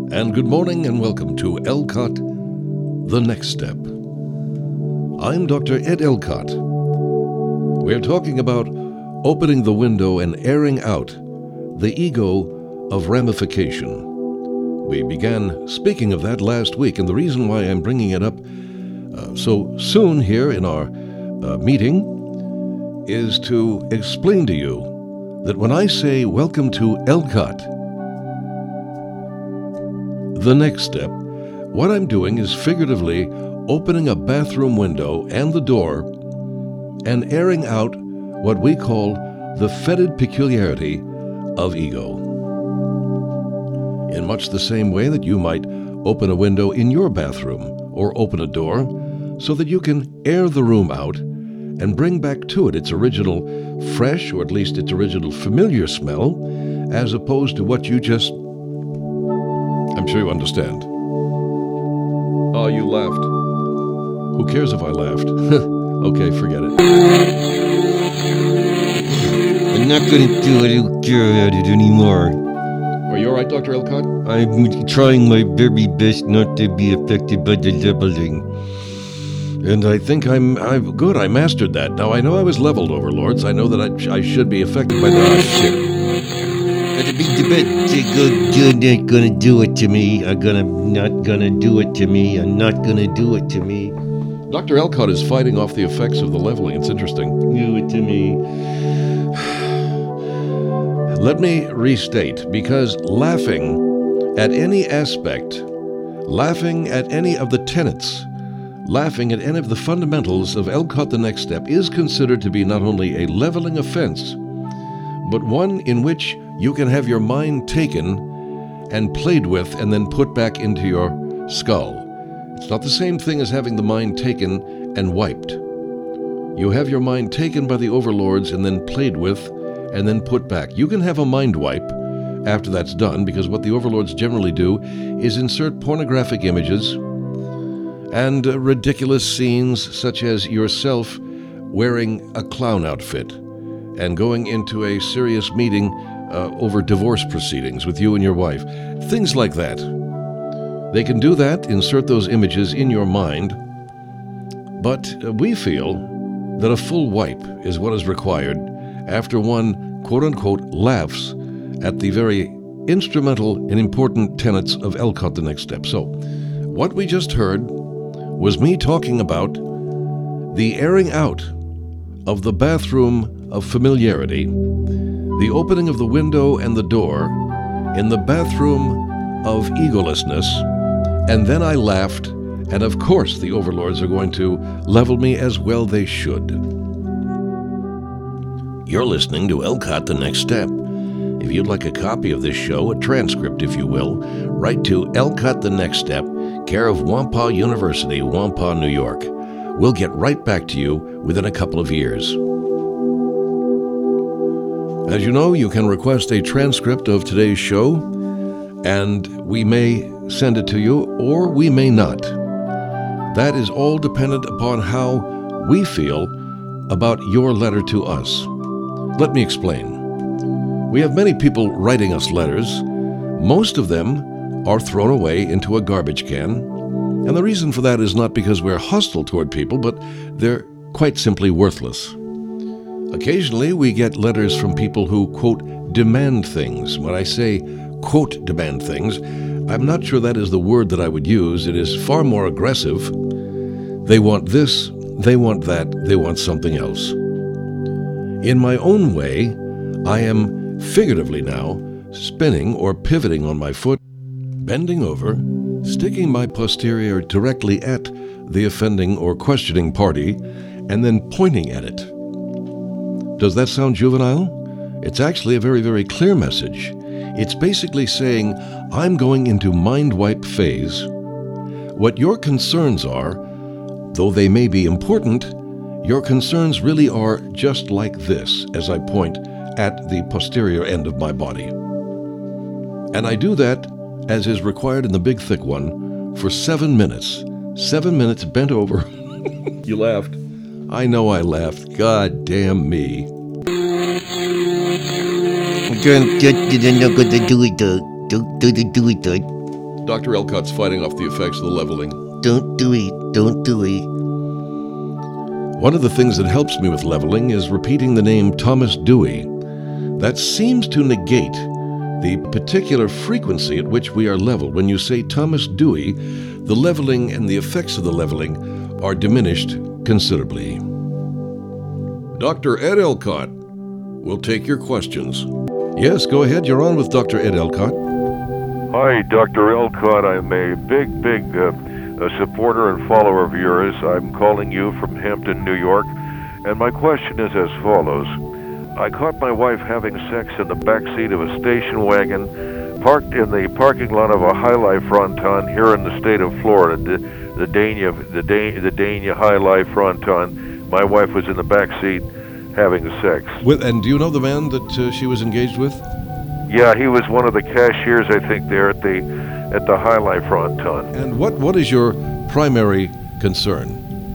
And good morning and welcome to Elcott, The Next Step. I'm Dr. Ed Elcott. We're talking about opening the window and airing out the ego of ramification. We began speaking of that last week, and the reason why I'm bringing it up so soon here in our meeting is to explain to you that when I say welcome to Elcott, the next step, what I'm doing is figuratively opening a bathroom window and the door and airing out what we call the fetid peculiarity of ego. In much the same way that you might open a window in your bathroom or open a door so that you can air the room out and bring back to it its original fresh, or at least its original familiar smell, as opposed to what you just... I'm sure you understand. Oh, you laughed. Who cares if I laughed? Okay, forget it. I'm not going to do it. I don't care about it anymore. Are you all right, Dr. Elcott? I'm trying my very best not to be affected by the leveling. And I think I'm good. I mastered that. Now, I know I was leveled, overlords. I know that I should be affected by that. Shit. You're not gonna do it to me. I'm not gonna do it to me. I'm not gonna do it to me. Dr. Elcott is fighting off the effects of the leveling. It's interesting. Do it to me. Let me restate, because laughing at any aspect, laughing at any of the tenets, laughing at any of the fundamentals of Elcott the Next Step is considered to be not only a leveling offense, but one in which you can have your mind taken and played with and then put back into your skull. It's not the same thing as having the mind taken and wiped. You have your mind taken by the overlords and then played with and then put back. You can have a mind wipe after that's done, because what the overlords generally do is insert pornographic images and ridiculous scenes such as yourself wearing a clown outfit and going into a serious meeting over divorce proceedings with you and your wife. Things like that. They can do that, insert those images in your mind, but we feel that a full wipe is what is required after one, quote-unquote, laughs at the very instrumental and important tenets of Elcott the Next Step. So, what we just heard was me talking about the airing out of the bathroom of familiarity, the opening of the window and the door in the bathroom of egolessness, and then I laughed, and of course the overlords are going to level me as well they should. You're listening to Elcott the Next Step. If you'd like a copy of this show, a transcript if you will, write to Elcott the Next Step, care of Wampah University, Wampah, New York. We'll get right back to you within a couple of years. As you know, you can request a transcript of today's show, and we may send it to you, or we may not. That is all dependent upon how we feel about your letter to us. Let me explain. We have many people writing us letters. Most of them are thrown away into a garbage can, and the reason for that is not because we're hostile toward people, but they're quite simply worthless. Occasionally, we get letters from people who, quote, demand things. When I say, quote, demand things, I'm not sure that is the word that I would use. It is far more aggressive. They want this, they want that, they want something else. In my own way, I am figuratively now spinning or pivoting on my foot, bending over, sticking my posterior directly at the offending or questioning party, and then pointing at it. Does that sound juvenile? It's actually a very, very clear message. It's basically saying, I'm going into mind wipe phase. What your concerns are, though they may be important, your concerns really are just like this as I point at the posterior end of my body. And I do that, as is required in the big thick one, for 7 minutes. 7 minutes bent over. You laughed. I know I laughed. God damn me. I'm not gonna do it though. Don't do it though. Dr. Elcott's fighting off the effects of the leveling. Don't do it. Don't do it. One of the things that helps me with leveling is repeating the name Thomas Dewey. That seems to negate the particular frequency at which we are leveled. When you say Thomas Dewey, the leveling and the effects of the leveling are diminished considerably. Dr. Ed Elcott will take your questions. Yes, go ahead. You're on with Dr. Ed Elcott. Hi, Dr. Elcott. I'm a big supporter and follower of yours. I'm calling you from Hampton, New York, and my question is as follows. I caught my wife having sex in the back seat of a station wagon parked in the parking lot of a High Life Fronton here in the state of Florida, the Dania High Life Fronton. My wife was in the back seat having sex. And do you know the man that she was engaged with? Yeah, he was one of the cashiers, I think, there at the High Life Fronton. And what is your primary concern?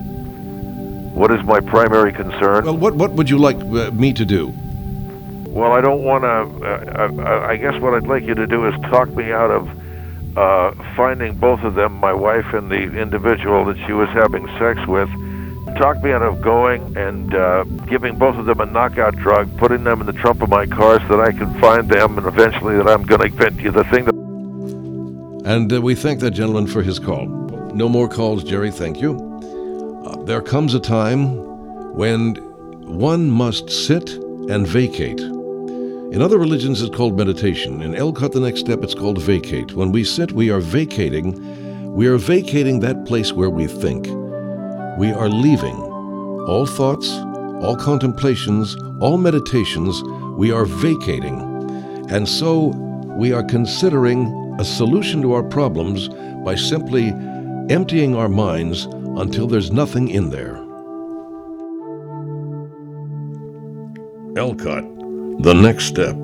What is my primary concern? Well, what would you like me to do? Well, I don't want to. I guess what I'd like you to do is talk me out of finding both of them, my wife and the individual that she was having sex with. Talk me out of going and giving both of them a knockout drug, putting them in the trunk of my car so that I can find them, and eventually that I'm going to invent you the thing that... And we thank that gentleman for his call. No more calls, Jerry. Thank you. There comes a time when one must sit and vacate. In other religions, it's called meditation. In Elcott, the next step, it's called vacate. When we sit, we are vacating that place where we think. We are leaving all thoughts, all contemplations, all meditations. We are vacating. And so we are considering a solution to our problems by simply emptying our minds until there's nothing in there. Elcott, the next step.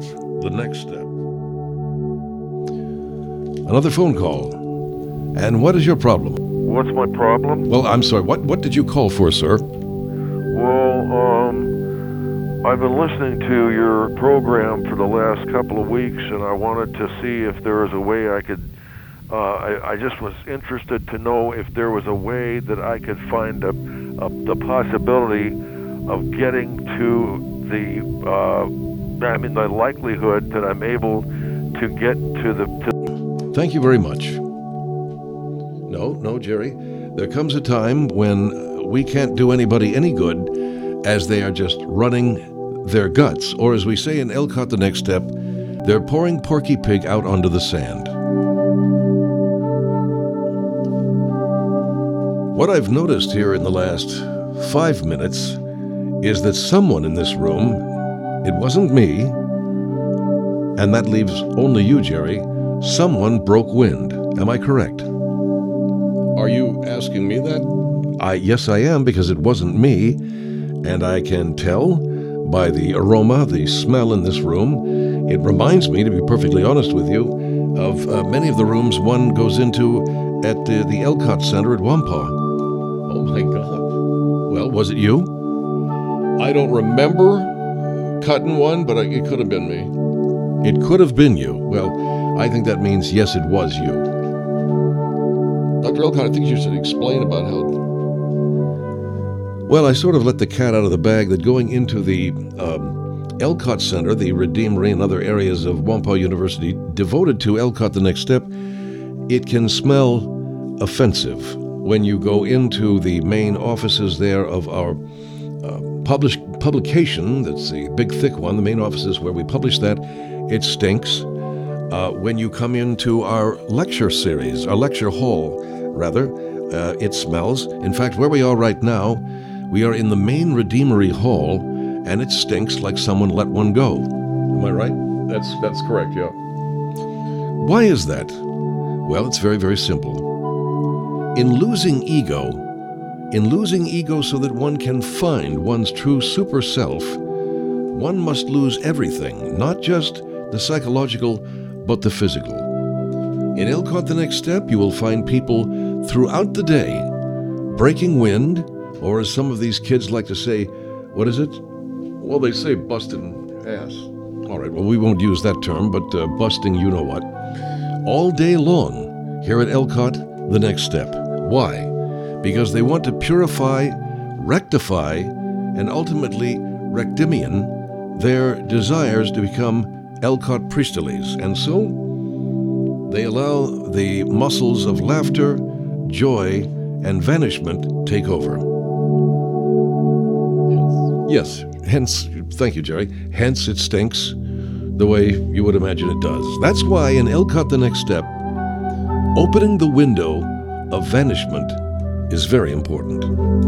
Another phone call. And what is your problem? What's my problem? Well, I'm sorry, what did you call for, sir? Well, I've been listening to your program for the last couple of weeks, and I wanted to see if there was a way I could... I just was interested to know if there was a way that I could find the possibility of getting to the likelihood that I'm able to get to the... Thank you very much. No, Jerry. There comes a time when we can't do anybody any good as they are just running their guts, or as we say in Elcott, the next step, they're pouring Porky Pig out onto the sand. What I've noticed here in the last 5 minutes is that someone in this room, it wasn't me, and that leaves only you, Jerry, someone broke wind. Am I correct? Are you asking me that? Yes, I am, because it wasn't me, and I can tell by the aroma, the smell in this room. It reminds me, to be perfectly honest with you, of many of the rooms one goes into at the Elcott Center at Wampa. Oh my God. Well, was it you? I don't remember cutting one, but it could have been me. It could have been you. Well, I think that means yes, it was you. Dr. Elcott, I think you should explain about how... Well, I sort of let the cat out of the bag that going into the Elcott Center, the Redeemery and other areas of Wampa University devoted to Elcott, the next step, it can smell offensive. When you go into the main offices there of our publication, that's the big thick one, the main offices where we publish that, it stinks. When you come into our lecture series, our lecture hall, rather, it smells. In fact, where we are right now, we are in the main Redeemery Hall, and it stinks like someone let one go. Am I right? That's correct, yeah. Why is that? Well, it's very, very simple. In losing ego so that one can find one's true super self, one must lose everything, not just the psychological, but the physical. In Elcott, the next step, you will find people throughout the day breaking wind, or as some of these kids like to say, what is it? Well, they say busting ass. All right, well, we won't use that term, but busting you know what. All day long, Here at Elcott, the next step. Why? Because they want to purify, rectify, and ultimately rectimian their desires to become Elcott priestilies. And so they allow the muscles of laughter, joy, and vanishment take over. Yes, hence, thank you, Jerry, hence it stinks the way you would imagine it does. That's why in Elcott the next step, opening the window of vanishment is very important.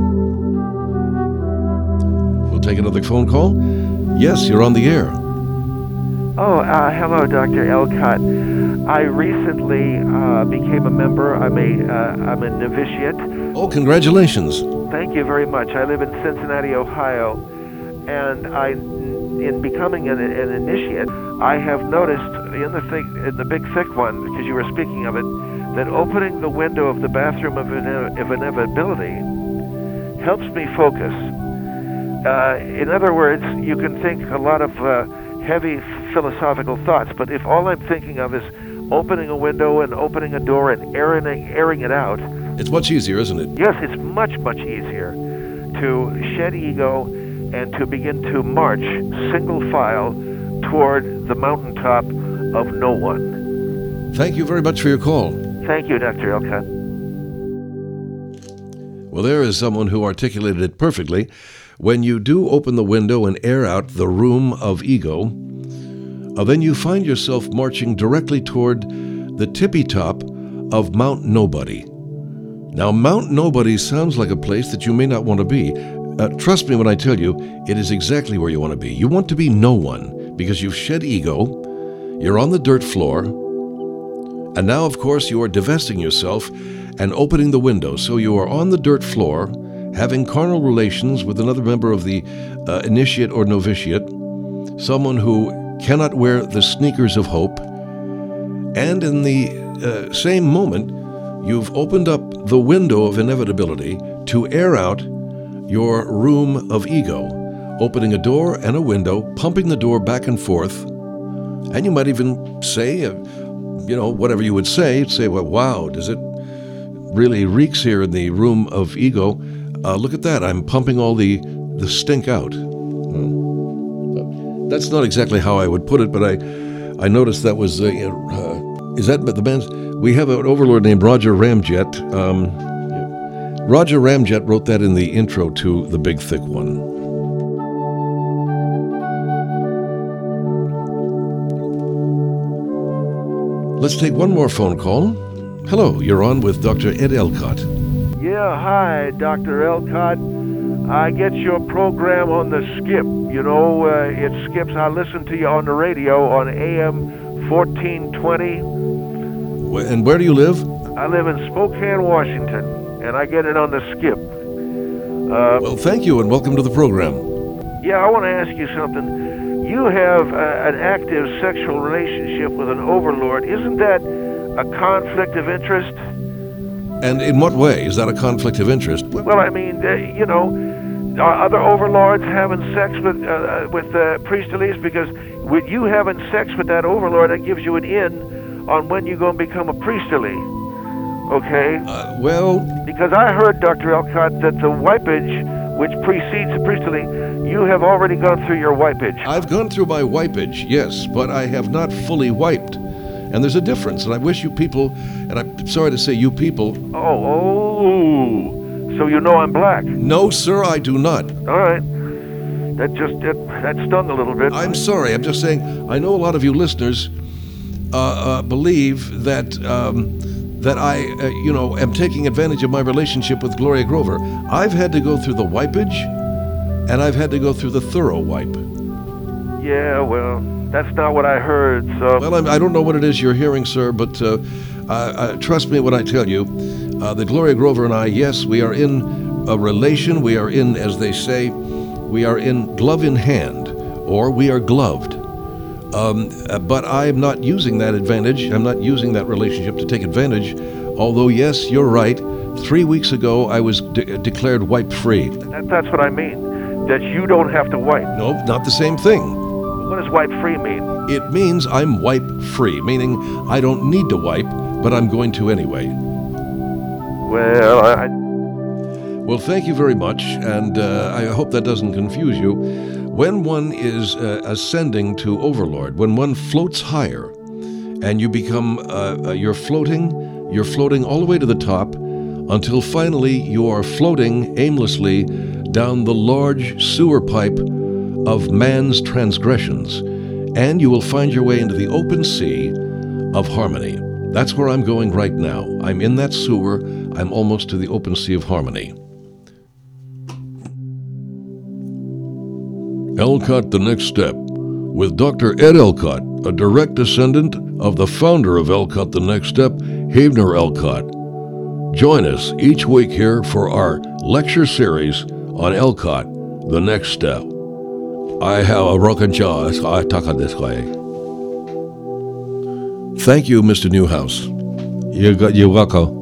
We'll take another phone call. Yes, you're on the air. Hello, Dr. Elcott. I recently became a member. I'm a novitiate. Oh, congratulations. Thank you very much. I live in Cincinnati, Ohio, and in becoming an initiate, I have noticed in the big thick one, because you were speaking of it, that opening the window of the bathroom of inevitability helps me focus. In other words, you can think a lot of heavy philosophical thoughts, but if all I'm thinking of is opening a window and opening a door and airing it out, it's much easier, isn't it? Yes, it's much, much easier to shed ego and to begin to march single file toward the mountaintop of no one. Thank you very much for your call. Thank you, Dr. Elcott. Well, there is someone who articulated it perfectly. When you do open the window and air out the room of ego, then you find yourself marching directly toward the tippy top of Mount Nobody. Now, Mount Nobody sounds like a place that you may not want to be. Trust me when I tell you, it is exactly where you want to be. You want to be no one because you've shed ego, you're on the dirt floor, and now, of course, you are divesting yourself and opening the window. So you are on the dirt floor, having carnal relations with another member of the initiate or novitiate, someone who cannot wear the sneakers of hope, and in the same moment, you've opened up the window of inevitability to air out your room of ego, opening a door and a window, pumping the door back and forth, and you might even say, whatever you would say, well, wow, does it really reeks here in the room of ego? Look at that, I'm pumping all the stink out. That's not exactly how I would put it, but I noticed that was, is that the band's? We have an overlord named Roger Ramjet. Roger Ramjet wrote that in the intro to The Big Thick One. Let's take one more phone call. Hello, you're on with Dr. Ed Elcott. Yeah, hi, Dr. Elcott. I get your program on the skip. It skips. I listen to you on the radio on AM 1420. And where do you live? I live in Spokane, Washington, and I get it on the skip. Well, thank you, and welcome to the program. Yeah, I want to ask you something. You have an active sexual relationship with an overlord. Isn't that a conflict of interest? And in what way is that a conflict of interest? Well, I mean, are other overlords having sex with priestilies? Because with you having sex with that overlord, that gives you an in on when you're going to become a priestily. Okay? Because I heard, Dr. Elcott, that the wipage, which precedes the priestily, you have already gone through your wipage. I've gone through my wipage, yes, but I have not fully wiped. And there's a difference, and I wish you people, and I'm sorry to say you people... So you know I'm black? No, sir, I do not. All right. That stung a little bit. I'm sorry, I'm just saying, I know a lot of you listeners believe that I, am taking advantage of my relationship with Gloria Grover. I've had to go through the wipage, and I've had to go through the thorough wipe. Yeah, well, that's not what I heard, so... Well, I don't know what it is you're hearing, sir, but trust me when I tell you, that Gloria Grover and I, yes, we are in a relation. We are in, as they say, we are in glove in hand, or we are gloved. But I'm not using that advantage. I'm not using that relationship to take advantage. Although, yes, you're right. 3 weeks ago, I was declared wipe-free. That's what I mean. That you don't have to wipe. No, not the same thing. What does wipe-free mean? It means I'm wipe-free, meaning I don't need to wipe but I'm going to anyway. Well, Well, thank you very much, and I hope that doesn't confuse you. When one is ascending to Overlord, when one floats higher, and you become, you're floating all the way to the top, until finally you are floating aimlessly down the large sewer pipe of man's transgressions, and you will find your way into the open sea of harmony. That's where I'm going right now. I'm in that sewer. I'm almost to the open sea of harmony. Elcott The Next Step, with Dr. Ed Elcott, a direct descendant of the founder of Elcott The Next Step, Havner Elcott. Join us each week here for our lecture series on Elcott The Next Step. I have a broken jaw, so I talk this way. Thank you, Mr. Newhouse. You're welcome.